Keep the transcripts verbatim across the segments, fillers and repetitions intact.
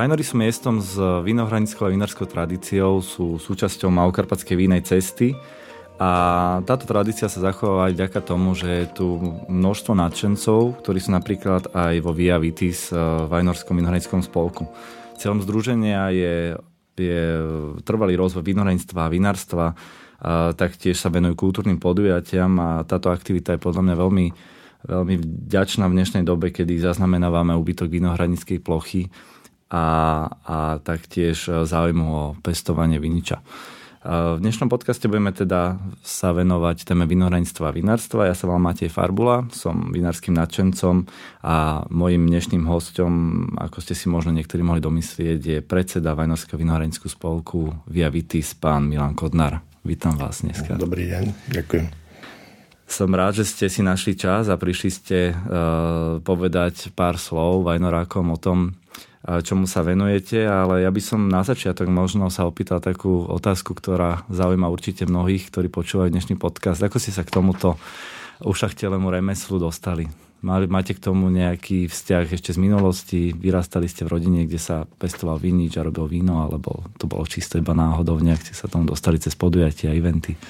Vajnory sú miestom s vinohradníckou a vinárskou tradíciou, sú súčasťou Malokarpatskej vínej cesty a táto tradícia sa zachováva aj vďaka tomu, že je tu množstvo nadšencov, ktorí sú napríklad aj vo Via Vitis Vajnorskom vinohradníckom spolku. Cieľom združenia je, je trvalý rozvoj vinohradníctva a vinárstva, a taktiež sa venujú kultúrnym podujatiam a táto aktivita je podľa mňa veľmi, veľmi vďačná v dnešnej dobe, kedy zaznamenávame úbytok vinohradníckej plochy a, a taktiež záujmu o pestovanie viniča. V dnešnom podcaste budeme teda sa venovať téme vinohradníctva a vinárstva. Ja sa volám Matej Farbula, som vinárskym nadšencom a mojím dnešným hosťom, ako ste si možno niektorí mohli domyslieť, je predseda Vajnorského vinohradníckeho spolku Via Vitis, pán Milan Kodnár. Vítam vás dneska. Dobrý deň, ďakujem. Som rád, že ste si našli čas a prišli ste uh, povedať pár slov Vajnorákom o tom, čomu sa venujete, ale ja by som na začiatok možno sa opýtal takú otázku, ktorá zaujíma určite mnohých, ktorí počúvajú dnešný podcast. Ako ste sa k tomuto ušachtelému remeslu dostali? Máte k tomu nejaký vzťah ešte z minulosti? Vyrastali ste v rodine, kde sa pestoval vinič a robil víno, alebo to bolo čisto iba náhodou, nejak ste sa tomu dostali cez podujatia a eventy?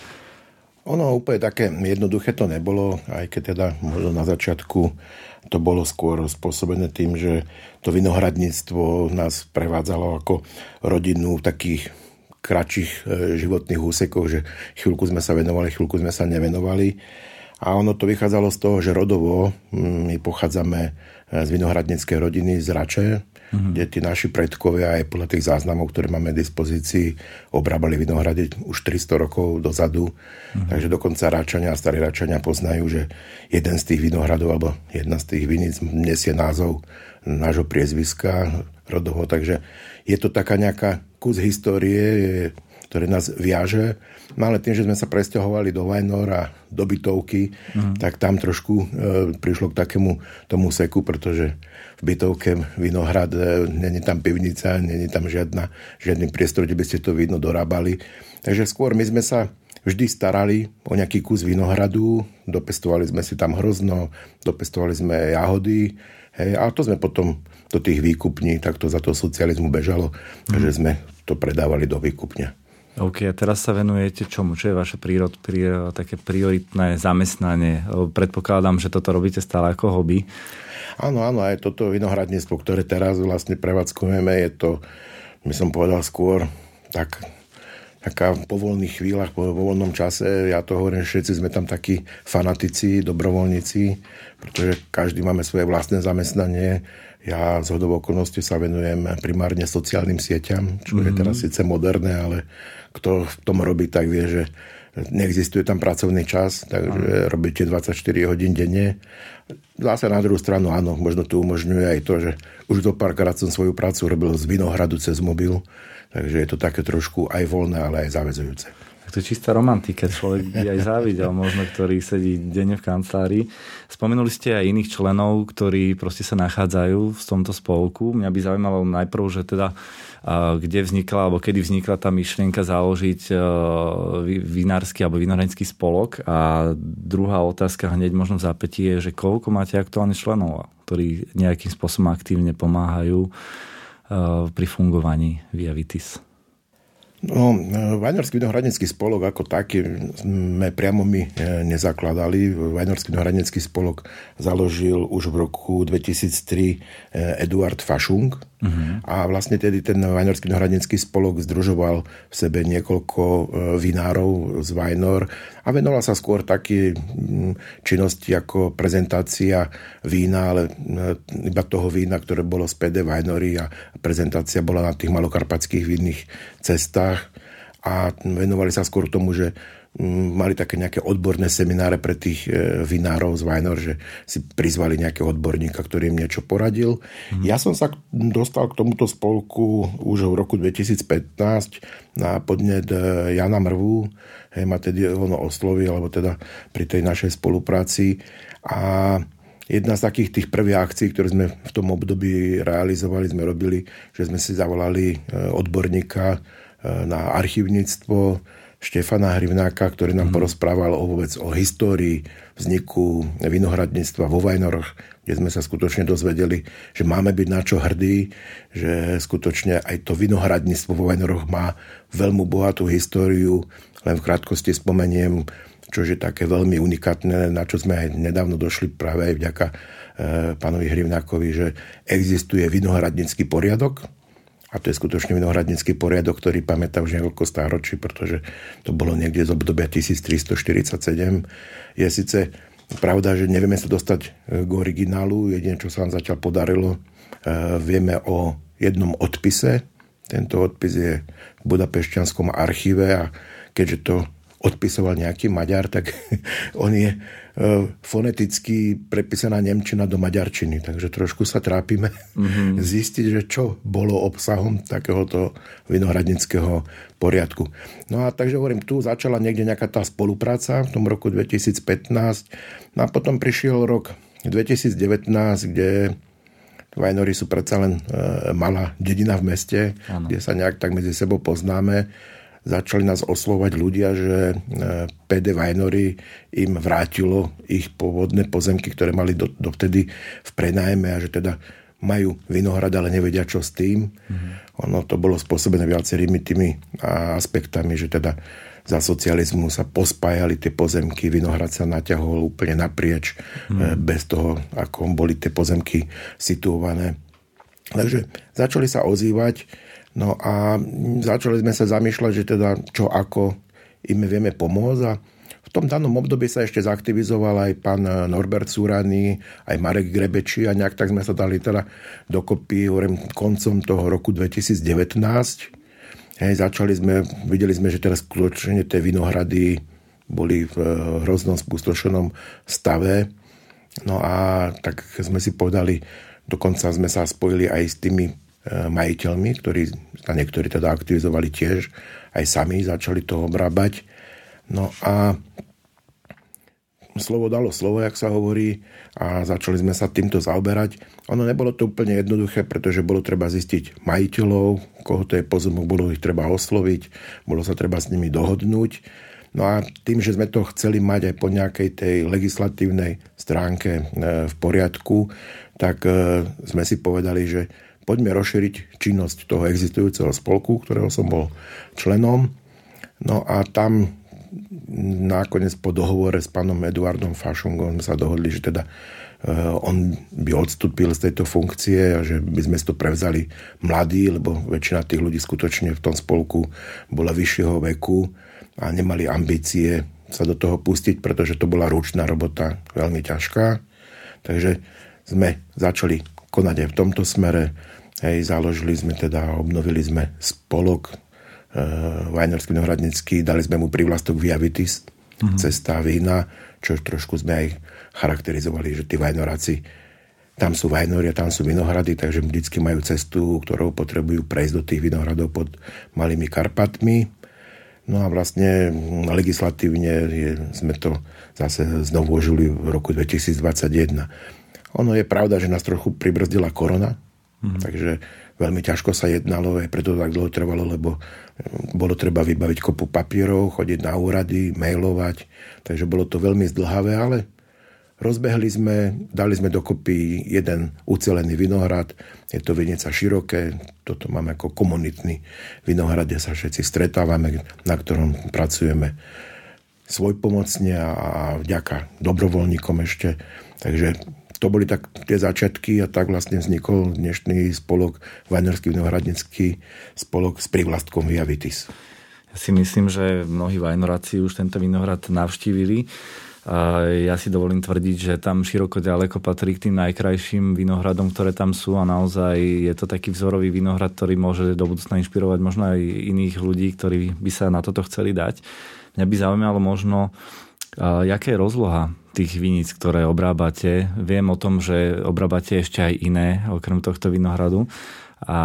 Ono úplne také jednoduché to nebolo, aj keď teda možno na začiatku to bolo skôr spôsobené tým, že to vinohradníctvo nás prevádzalo ako rodinu v takých kratších životných úsekoch, že chvíľku sme sa venovali, chvíľku sme sa nevenovali. A ono to vychádzalo z toho, že rodovo my pochádzame z vinohradníckej rodiny z Rače, mm-hmm. kde tí naši predkovia aj podľa tých záznamov, ktoré máme v dispozícii, obrábali vinohrady už tristo rokov dozadu. Mm-hmm. Takže dokonca Račania a starí Račania poznajú, že jeden z tých vinohradov alebo jedna z tých viníc nesie názov nášho priezviska rodovo. Takže je to taká nejaká kus histórie, ktoré nás viaže. No ale tým, že sme sa presťahovali do Vajnor a do bytovky, mm. tak tam trošku e, prišlo k takému tomu seku, pretože v bytovke vinohrad, e, není tam pivnica, není tam žiadna, žiadny priestor, kde by ste to víno dorábali. Takže skôr my sme sa vždy starali o nejaký kus vinohradu, dopestovali sme si tam hrozno, dopestovali sme jahody, hej, a to sme potom do tých výkupní, tak to za toho socializmu bežalo, mm. takže sme to predávali do výkupne. OK, a teraz sa venujete čomu? Čo je vaše prírod, prírod, také prioritné zamestnanie? Predpokladám, že toto robíte stále ako hobby. Áno, áno, aj toto vinohradníctvo, ktoré teraz vlastne prevádzkujeme, je to, by som povedal skôr, tak, taká po voľných chvíľach, po voľnom čase, ja to hovorím, všetci sme tam takí fanatici, dobrovoľníci, pretože každý máme svoje vlastné zamestnanie. Ja z hodou okolností sa venujem primárne sociálnym sieťam, čo mm-hmm. je teraz síce moderné, ale kto v tom robí, tak vie, že neexistuje tam pracovný čas, takže mm. robíte dvadsaťštyri hodín denne. Zase na druhú stranu, áno, možno to umožňuje aj to, že už do párkrát som svoju prácu robil z vinohradu cez mobil, takže je to také trošku aj voľné, ale aj zaväzujúce. To je čistá romantika, človek by aj závidel, možno, ktorý sedí denne v kancelárii. Spomenuli ste aj iných členov, ktorí proste sa nachádzajú v tomto spolku. Mňa by zaujímalo najprv, že teda kde vznikla, alebo kedy vznikla tá myšlienka založiť vinársky alebo vinohradnícky spolok. A druhá otázka hneď možno v zápätí je, že koľko máte aktuálne členov, ktorí nejakým spôsobom aktívne pomáhajú pri fungovaní Via Vitis. No, Vajnorský vinohradnícky spolok ako taký sme priamo my nezakladali. Vajnorský vinohradnícky spolok založil už v roku dvetisíctri Eduard Fašung. Uh-huh. A vlastne tedy ten Vajnorský vinohradnícky spolok združoval v sebe niekoľko vinárov z Vajnor a venoval sa skôr také činnosti ako prezentácia vína, ale iba toho vína, ktoré bolo z pé dé Vajnory, a prezentácia bola na tých malokarpatských vinných cestách a venovali sa skôr tomu, že mali také nejaké odborné semináre pre tých vinárov z Vajnor, že si prizvali nejakého odborníka, ktorý im niečo poradil. Mm. Ja som sa dostal k tomuto spolku už v roku dvetisícpätnásť na podnet Jana Mrvu. Hej, ma tedy ono oslovil, alebo teda pri tej našej spolupráci. A jedna z takých tých prvých akcií, ktoré sme v tom období realizovali, sme robili, že sme si zavolali odborníka na archívnictvo, Štefana Hrivnáka, ktorý nám mm. porozprával o vôbec o histórii vzniku vinohradníctva vo Vajnoroch, kde sme sa skutočne dozvedeli, že máme byť na čo hrdí, že skutočne aj to vinohradníctvo vo Vajnoroch má veľmi bohatú históriu. Len v krátkosti spomeniem, čo je také veľmi unikátne, na čo sme aj nedávno došli práve aj vďaka e, pánovi Hrivnákovi, že existuje vinohradnícky poriadok. A to je skutočne vinohradnícky poriadok, ktorý pamätá už niekoľko stáročí, pretože to bolo niekde z obdobia tisíctristoštyridsaťsedem. Je síce pravda, že nevieme sa dostať k originálu, jedine, čo sa nám zatiaľ podarilo, vieme o jednom odpise. Tento odpis je v Budapešťanskom archíve a keďže to odpisoval nejaký Maďar, tak on je foneticky prepísaná nemčina do maďarčiny, takže trošku sa trápime mm-hmm. zistiť, že čo bolo obsahom takéhoto vinohradníckeho poriadku. No a takže hovorím, tu začala niekde nejaká tá spolupráca v tom roku dvetisícpätnásť, no a potom prišiel rok dvetisícdevätnásť, kde Vajnory sú predsa len e, malá dedina v meste, ano. Kde sa nejak tak medzi sebou poznáme. Začali nás oslovať ľudia, že pé dé Vajnory im vrátilo ich pôvodné pozemky, ktoré mali do, dovtedy v prenajme a že teda majú vinohrad, ale nevedia, čo s tým. Mm-hmm. Ono to bolo spôsobené viacerými tými aspektami, že teda za socializmu sa pospájali tie pozemky, vinohrad sa naťahol úplne naprieč, mm-hmm. bez toho, ako boli tie pozemky situované. Takže začali sa ozývať. No a začali sme sa zamýšľať, že teda čo ako im vieme pomôcť a v tom danom období sa ešte zaktivizoval aj pán Norbert Súraný, aj Marek Grebeči a nejak tak sme sa dali teda dokopy, hovorím, koncom toho roku dvetisícdevätnásť. Hej, začali sme, videli sme, že teraz skutočne tie vinohrady boli v hroznom spustošenom stave. No a tak sme si povedali, dokonca sme sa spojili aj s tými majiteľmi, ktorí sa niektorí teda aktivizovali tiež, aj sami začali to obrábať. No a slovo dalo slovo, jak sa hovorí, a začali sme sa týmto zaoberať. Ono nebolo to úplne jednoduché, pretože bolo treba zistiť majiteľov, koho to je pozemok, bolo ich treba osloviť, bolo sa treba s nimi dohodnúť. No a tým, že sme to chceli mať aj po nejakej tej legislatívnej stránke v poriadku, tak sme si povedali, že poďme rozšíriť činnosť toho existujúceho spolku, ktorého som bol členom. No a tam nakoniec po dohovore s pánom Eduardom Fašungom sme sa dohodli, že teda on by odstúpil z tejto funkcie a že by sme to prevzali mladí, lebo väčšina tých ľudí skutočne v tom spolku bola vyššieho veku a nemali ambície sa do toho pustiť, pretože to bola ručná robota, veľmi ťažká. Takže sme začali konať aj v tomto smere. Hej, založili sme teda, obnovili sme spolok e, Vajnorský vinohradnícky, dali sme mu prívlastok Via Vitis, mm-hmm. cesta vína, čo trošku sme aj charakterizovali, že tí vajnoráci, tam sú vajnory a tam sú vinohrady, takže vždycky majú cestu, ktorou potrebujú prejsť do tých vinohradov pod Malými Karpatmi. No a vlastne legislatívne je, sme to zase znovu ožili v roku dvetisícdvadsaťjeden. Ono je pravda, že nás trochu pribrzdila korona, Mm-hmm. takže veľmi ťažko sa jednalo, aj preto tak dlho trvalo, lebo bolo treba vybaviť kopu papierov, chodiť na úrady, mailovať, takže bolo to veľmi zdĺhavé, ale rozbehli sme, dali sme dokopy jeden ucelený vinohrad, je to Vinica Široké, toto máme ako komunitný vinohrad, kde sa všetci stretávame, na ktorom pracujeme svojpomocne a vďaka dobrovoľníkom ešte, takže to boli tak tie začiatky a tak vlastne vznikol dnešný spolok Vajnorský vinohradnícky spolok s prívlastkom Via Vitis. Ja si myslím, že mnohí vajnoráci už tento vinohrad navštívili. Ja si dovolím tvrdiť, že tam široko ďaleko patrí k tým najkrajším vinohradom, ktoré tam sú a naozaj je to taký vzorový vinohrad, ktorý môže do budúcna inšpirovať možno aj iných ľudí, ktorí by sa na toto chceli dať. Mňa by zaujímalo možno, jaká je rozloha tých viníc, ktoré obrábate. Viem o tom, že obrábate ešte aj iné, okrem tohto vinohradu. A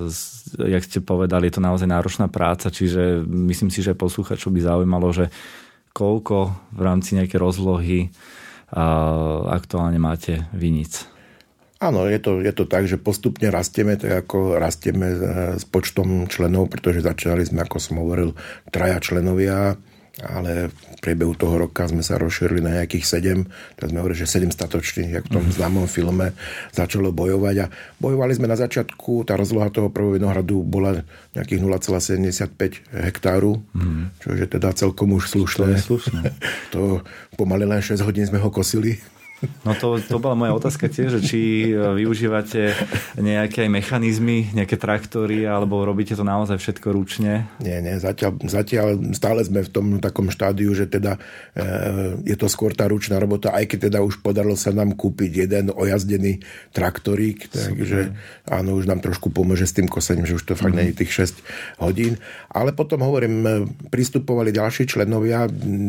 jak ste povedali, je to naozaj náročná práca, čiže myslím si, že posluchačov by zaujímalo, že koľko v rámci nejakej rozlohy aktuálne máte viníc. Áno, je to, je to tak, že postupne rastieme, tak ako rastieme s počtom členov, pretože začínali sme, ako som hovoril, traja členovia, ale v priebehu toho roka sme sa rozšírili na nejakých sedem, tak sme hovorili, že sedem statočných, jak v tom známom filme, začalo bojovať a bojovali sme na začiatku, tá rozloha toho prvého vinohradu bola nejakých nula celá sedemdesiatpäť hektáru, mm. čo je teda celkom už slušné. To, slušné. To pomaly len šesť hodín sme ho kosili. No to, to bola moja otázka tiež, že či využívate nejaké mechanizmy, nejaké traktory, alebo robíte to naozaj všetko ručne? Nie, nie, zatiaľ, zatiaľ stále sme v tom takom štádiu, že teda e, je to skôr tá ručná robota, aj keď teda už podarilo sa nám kúpiť jeden ojazdený traktorík, takže áno, už nám trošku pomôže s tým kosením, že už to fakt mm. nie je tých šesť hodín. Ale potom hovorím, pristupovali ďalší členovia,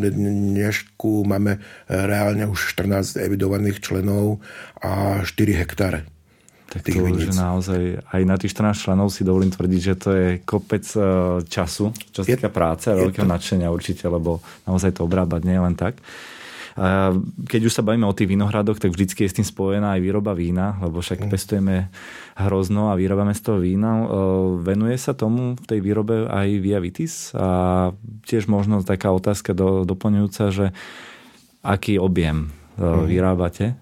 dnešku máme reálne už štrnásť evidovaných členov a štyri hektáre. Tak to už naozaj aj na tých štrnásť členov si dovolím tvrdiť, že to je kopec času, čo sa týka práce a veľkého nadšenia určite, lebo naozaj to obrábať nie je len tak. Keď už sa bavíme o tých vinohradoch, tak vždycky je s tým spojená aj výroba vína, lebo však mm. pestujeme hrozno a vyrábame z toho vína. Venuje sa tomu v tej výrobe aj Via Vitis? A tiež možno taká otázka do, doplňujúca, že aký objem mm. vyrábate?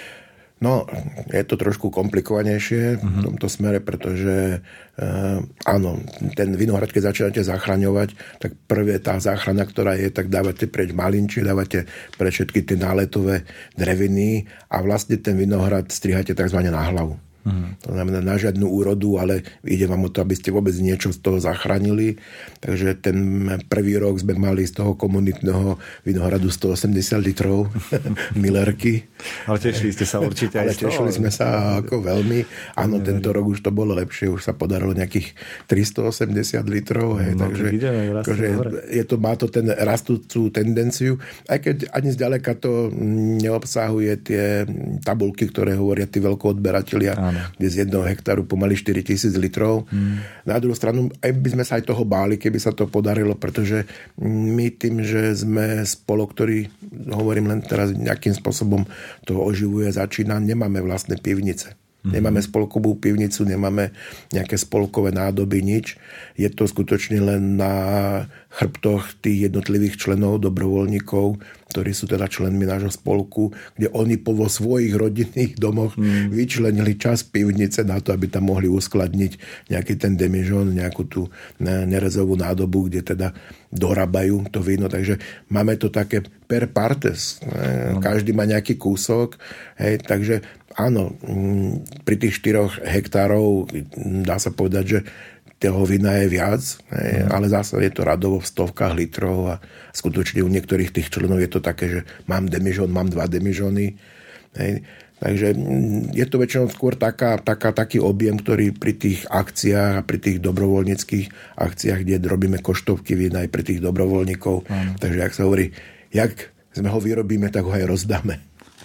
No, je to trošku komplikovanejšie v tomto smere, pretože e, áno, ten vinohrad, keď začínate zachraňovať, tak prvé tá záchrana, ktorá je, tak dávate preč malinčie, dávate preč všetky tie náletové dreviny a vlastne ten vinohrad strihate takzvané na hlavu. Mm. To znamená na žiadnu úrodu, ale ide vám o to, aby ste vôbec niečo z toho zachránili. Takže ten prvý rok sme mali z toho komunitného vinohradu stoosemdesiat litrov Millerky. Ale tešili ste sa určite aj ale z toho. Tešili sme sa ako veľmi. Áno, tento rok už to bolo lepšie, už sa podarilo nejakých tristoosemdesiat litrov. Hej, no, takže vidíme, akože je to, má to ten rastúcu tendenciu, aj keď ani zďaleka to neobsahuje tie tabulky, ktoré hovoria tí veľkoodberatelia, kde z jedného hektáru pomaly štyri tisíc litrov. Hmm. Na druhú stranu, aj by sme sa aj toho báli, keby sa to podarilo, pretože my tým, že sme spolo, ktorý, hovorím len teraz nejakým spôsobom to oživuje, začína, nemáme vlastné pivnice. Mm-hmm. Nemáme spolkovú pivnicu, nemáme nejaké spolkové nádoby, nič. Je to skutočne len na chrbtoch tých jednotlivých členov, dobrovoľníkov, ktorí sú teda členmi nášho spolku, kde oni po vo svojich rodinných domoch mm. vyčlenili čas pivnice na to, aby tam mohli uskladniť nejaký ten demižón, nejakú tú nerezovú nádobu, kde teda dorábajú to víno. Takže máme to také per partes. Mm. Každý má nejaký kúsok. Hej, takže áno, pri tých štyroch hektárov dá sa povedať, že toho vína je viac, mm. ale zase je to radovo v stovkách litrov a skutočne u niektorých tých členov je to také, že mám demižón, mám dva demižóny. Hej. Takže je to väčšinou skôr taká, taká, taký objem, ktorý pri tých akciách a pri tých dobrovoľníckých akciách, kde robíme koštovky vína aj pri tých dobrovoľníkov. Mm. Takže jak sa hovorí, jak sme ho vyrobíme, tak ho aj rozdáme.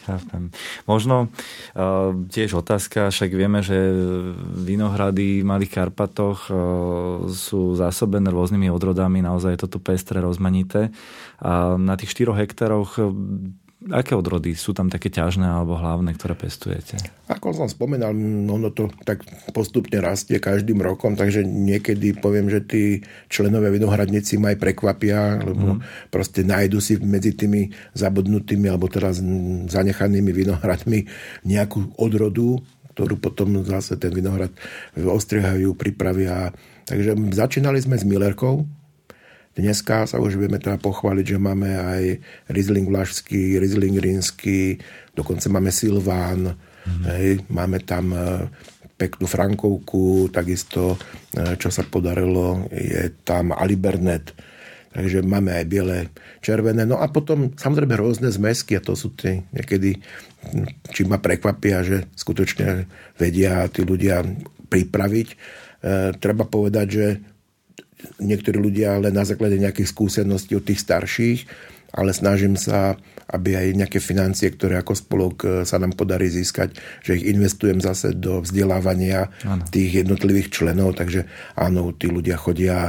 Možno uh, tiež otázka, však vieme, že vinohrady v Malých Karpatoch uh, sú zásobené rôznymi odrodami, naozaj je toto pestré, rozmanité. A na tých štyroch hektároch uh, aké odrody sú tam také ťažné alebo hlavné, ktoré pestujete? Ako som spomínal, ono to tak postupne rastie každým rokom, takže niekedy poviem, že tí členovia vinohradníci ma aj prekvapia, lebo mm. proste nájdu si medzi tými zabudnutými alebo teraz zanechanými vinohradmi nejakú odrodu, ktorú potom zase ten vinohrad ostriehajú, pripravia. Takže začínali sme s Millerkou. Dneska sa už vieme teda pochváliť, že máme aj Riesling vlašský, Riesling rínsky, dokonca máme Silván, mm. hej, máme tam peknú Frankovku, takisto, čo sa podarilo, je tam Alibernet, takže máme aj biele, červené. No a potom samozrejme rôzne zmesky a to sú tie niekedy, či ma prekvapia, že skutočne vedia tí ľudia pripraviť. E, treba povedať, že niektorí ľudia len na základe nejakých skúseností od tých starších, ale snažím sa, aby aj nejaké financie, ktoré ako spolok sa nám podarí získať, že ich investujem zase do vzdelávania ano. Tých jednotlivých členov, takže áno, tí ľudia chodia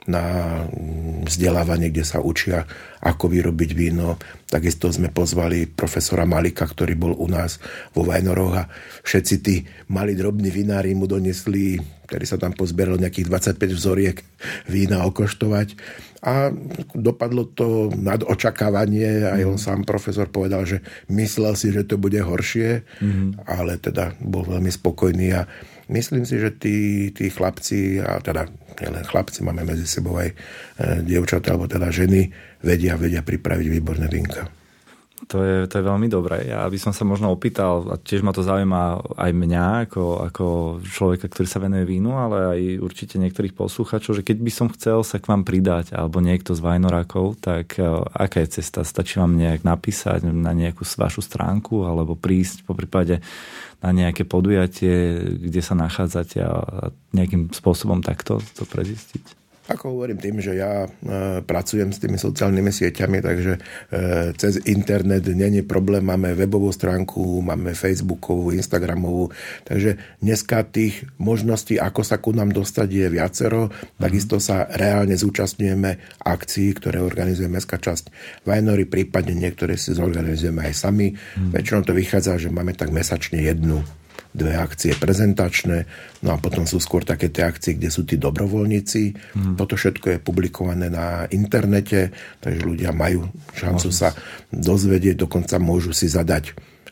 na vzdelávanie, kde sa učia, ako vyrobiť víno. Takisto sme pozvali profesora Malika, ktorý bol u nás vo Vajnoroch a všetci tí mali drobní vinári mu donesli, ktorí sa tam pozbieralo nejakých dvadsaťpäť vzoriek vína okoštovať. A dopadlo to nad očakávanie. Aj on sám profesor povedal, že myslel si, že to bude horšie, mm. ale teda bol veľmi spokojný a myslím si, že tí, tí chlapci, a teda nielen chlapci, máme medzi sebou aj e, dievčatá, alebo teda ženy, vedia, vedia pripraviť výborné vínka. To je, to je veľmi dobré. Ja by som sa možno opýtal, a tiež ma to zaujíma aj mňa, ako, ako človeka, ktorý sa venuje vínu, ale aj určite niektorých posluchačov, že keď by som chcel sa k vám pridať, alebo niekto z Vajnorákov, tak aká je cesta? Stačí vám nejak napísať na nejakú vašu stránku, alebo prísť po prípade na nejaké podujatie, kde sa nachádzate a nejakým spôsobom takto to prezistiť? Ako hovorím tým, že ja e, pracujem s tými sociálnymi sieťami, takže e, cez internet nie je problém. Máme webovú stránku, máme facebookovú, instagramovú. Takže dneska tých možností, ako sa ku nám dostať, je viacero. Takisto sa reálne zúčastňujeme akcií, ktoré organizuje mestská časť Vajnory, prípadne niektoré si zorganizujeme aj sami. Mm. Väčšinou to vychádza, že máme tak mesačne jednu dve akcie prezentačné, no a potom sú skôr také tie akcie, kde sú tí dobrovoľníci. Hmm. Toto všetko je publikované na internete, takže ľudia majú šancu sa dozvedieť, dokonca môžu si zadať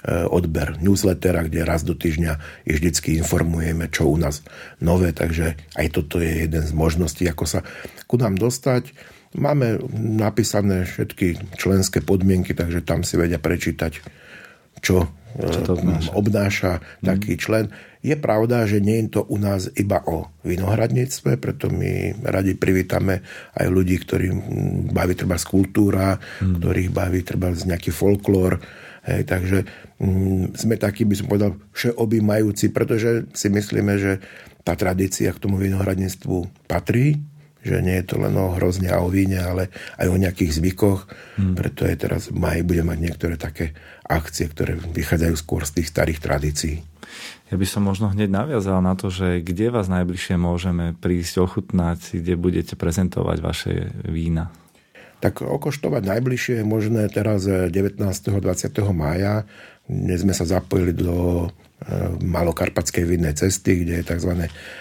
odber newslettera, kde raz do týždňa ich vždycky informujeme, čo u nás nové, takže aj toto je jeden z možností, ako sa ku nám dostať. Máme napísané všetky členské podmienky, takže tam si vedia prečítať, čo Čo to obnáša, obnáša taký člen. Je pravda, že nie je to u nás iba o vinohradníctve, preto my radi privítame aj ľudí, ktorým baví treba z kultúra, hmm. ktorých baví treba z nejaký folklór. Hej, takže mm, sme takí, by som povedal, všeobjímajúci, pretože si myslíme, že tá tradícia k tomu vinohradníctvu patrí, že nie je to len o hrozne a o víne, ale aj o nejakých zvykoch. Hmm. Preto je teraz v máji budeme mať niektoré také akcie, ktoré vychádzajú skôr z tých starých tradícií. Ja by som možno hneď naviazal na to, že kde vás najbližšie môžeme prísť ochutnať, kde budete prezentovať vaše vína. Tak okoštovať najbližšie je možné teraz devätnásteho a dvadsiateho mája. Dnes sme sa zapojili do Malokarpatskej vinnej cesty, kde je tzv.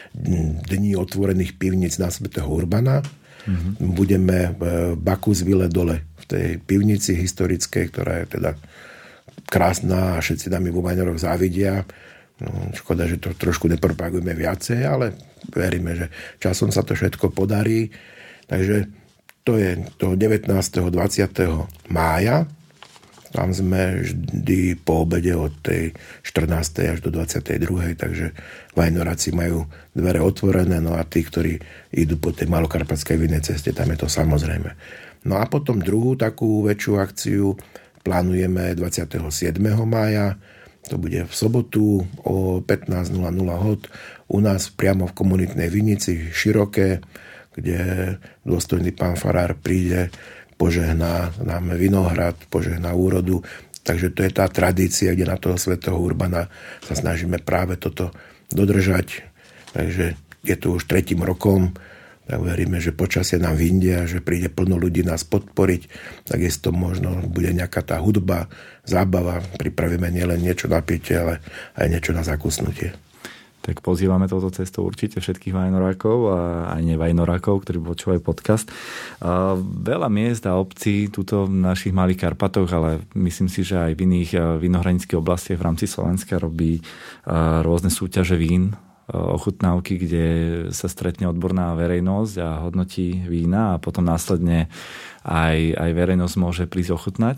Dni otvorených pivníc na Svätého Urbana. Mm-hmm. Budeme v Bakúsville dole, v tej pivnici historickej, ktorá je teda krásna a všetci nám vo Vajnoroch závidia. No, škoda, že to trošku nepropagujeme viacej, ale veríme, že časom sa to všetko podarí. Takže to je to devätnásteho a dvadsiateho mája. Tam sme vždy po obede od tej štrnástej až do dvadsiatej druhej takže Vajnoráci majú dvere otvorené, no a tí, ktorí idú po tej Malokarpatskej vinnej ceste, tam je to samozrejme. No a potom druhú takú väčšiu akciu plánujeme dvadsiateho siedmeho mája, to bude v sobotu o pätnásť nula nula hod u nás priamo v komunitnej vinici Široké, kde dôstojný pán farár príde, požehná nám vinohrad, požehná úrodu. Takže to je tá tradícia, kde na toho Svätého Urbana sa snažíme práve toto dodržať. Takže je to už tretím rokom. Tak veríme, že počasie nám vyjde a že príde plno ľudí nás podporiť. Takisto možno bude nejaká tá hudba, zábava. Pripravíme nielen niečo na pitie, ale aj niečo na zakusnutie. Tak pozývame touto cestou určite všetkých Vajnorákov a aj nevajnorákov, ktorí počúvajú podcast. Veľa miest a obcí tuto v našich Malých Karpatoch, ale myslím si, že aj v iných vinohradníckych oblastiach v rámci Slovenska robí rôzne súťaže vín, ochutnávky, kde sa stretne odborná verejnosť a hodnotí vína a potom následne aj, aj verejnosť môže prísť ochutnať.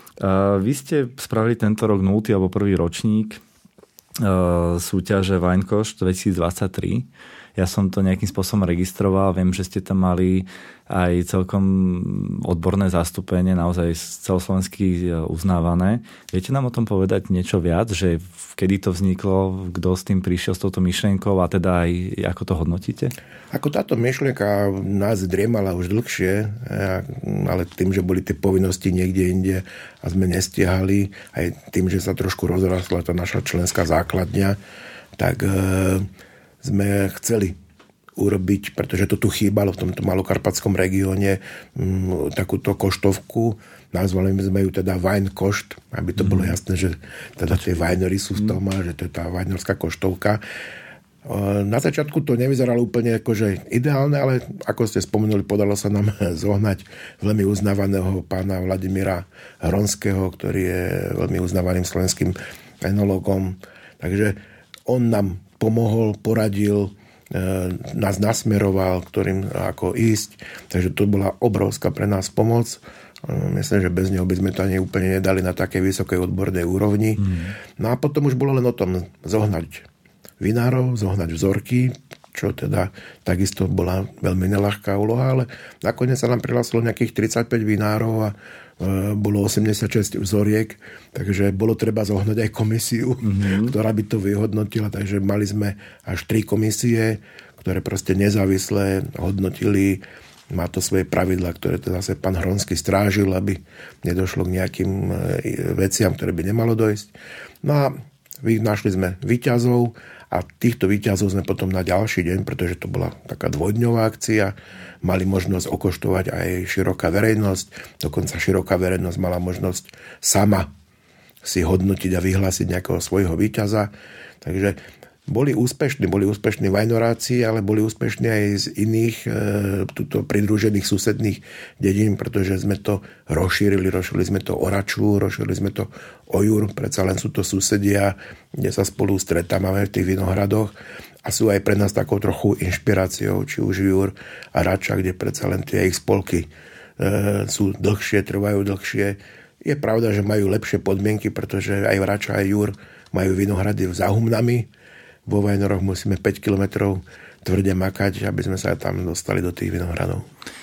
Vy ste spravili tento rok nultý alebo prvý ročník súťaže Weinkost dvetisícdvadsaťtri. Ja som to nejakým spôsobom registroval. Viem, že ste tam mali aj celkom odborné zastúpenie, naozaj celoslovensky uznávané. Viete nám o tom povedať niečo viac? Že kedy to vzniklo, kto s tým prišiel s touto myšlienkou a teda aj ako to hodnotíte? Ako táto myšlienka nás driemala už dlhšie, ale tým, že boli tie povinnosti niekde inde a sme nestihali, aj tým, že sa trošku rozrastla tá naša členská základňa, tak e, sme chceli urobiť, pretože to tu chýbalo v tomto malokarpatskom regióne, m, takúto koštovku. Nazvali sme ju teda Wine Košt, aby to mm. bolo jasné, že teda tie vajnory sú v tom a že to je tá vajnorská koštovka. Na začiatku to nevyzeralo úplne akože ideálne, ale ako ste spomenuli, podalo sa nám zohnať veľmi uznávaného pána Vladimíra Hronského, ktorý je veľmi uznávaným slovenským enologom. Takže on nám pomohol, poradil, nás nasmeroval, ktorým ako ísť. Takže to bola obrovská pre nás pomoc. Myslím, že bez neho by sme to ani úplne nedali na takej vysokej odbornej úrovni. Mm. No a potom už bolo len o tom zohnať vinárov, zohnať vzorky, čo teda takisto bola veľmi neľahká úloha, ale nakoniec sa nám prihlásilo nejakých tridsaťpäť vinárov a e, bolo osemdesiatšesť vzoriek, takže bolo treba zohnať aj komisiu, mm-hmm. ktorá by to vyhodnotila, takže mali sme až tri komisie, ktoré proste nezávisle hodnotili. Má to svoje pravidlá, ktoré teda zase pán Hronský strážil, aby nedošlo k nejakým veciam, ktoré by nemalo dojsť. No a našli sme víťazov a týchto víťazov sme potom na ďalší deň, pretože to bola taká dvojdňová akcia, mali možnosť okoštovať aj široká verejnosť, dokonca široká verejnosť mala možnosť sama si hodnotiť a vyhlásiť nejakého svojho víťaza. Takže boli úspešní, boli úspešní vajnoráci, ale boli úspešní aj z iných e, tuto pridružených susedných dedín, pretože sme to rozšírili, rozšírili sme to o Raču, rozšírili sme to o Jur, predsa len sú to susedia, kde sa spolu stretávame v tých vinohradoch a sú aj pre nás takou trochu inšpiráciou, či už Jur a Rača, kde predsa len tie ich spolky e, sú dlhšie, trvajú dlhšie. Je pravda, že majú lepšie podmienky, pretože aj Rača, aj Jur majú vinohrady za humnami. Vo Vajnoroch musíme päť kilometrov tvrde makať, aby sme sa tam dostali do tých vinohradov.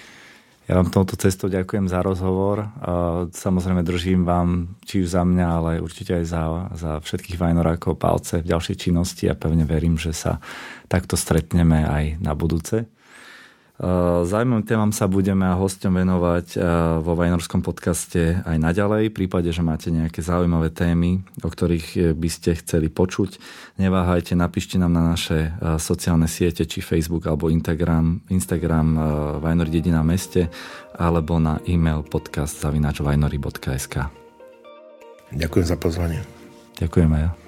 Ja vám touto cestou ďakujem za rozhovor. Samozrejme držím vám, či už za mňa, ale určite aj za, za všetkých vajnorákov palce v ďalšej činnosti a pevne verím, že sa takto stretneme aj na budúce. Zaujímavým témam sa budeme a hosťom venovať vo Vajnorskom podcaste aj naďalej. V prípade, že máte nejaké zaujímavé témy, o ktorých by ste chceli počuť, neváhajte, napíšte nám na naše sociálne siete, či Facebook alebo Instagram, Instagram Vajnory dedina v meste, alebo na e-mail podcast zavináč vajnory bodka es ká. Ďakujem za pozvanie. Ďakujem aj ja.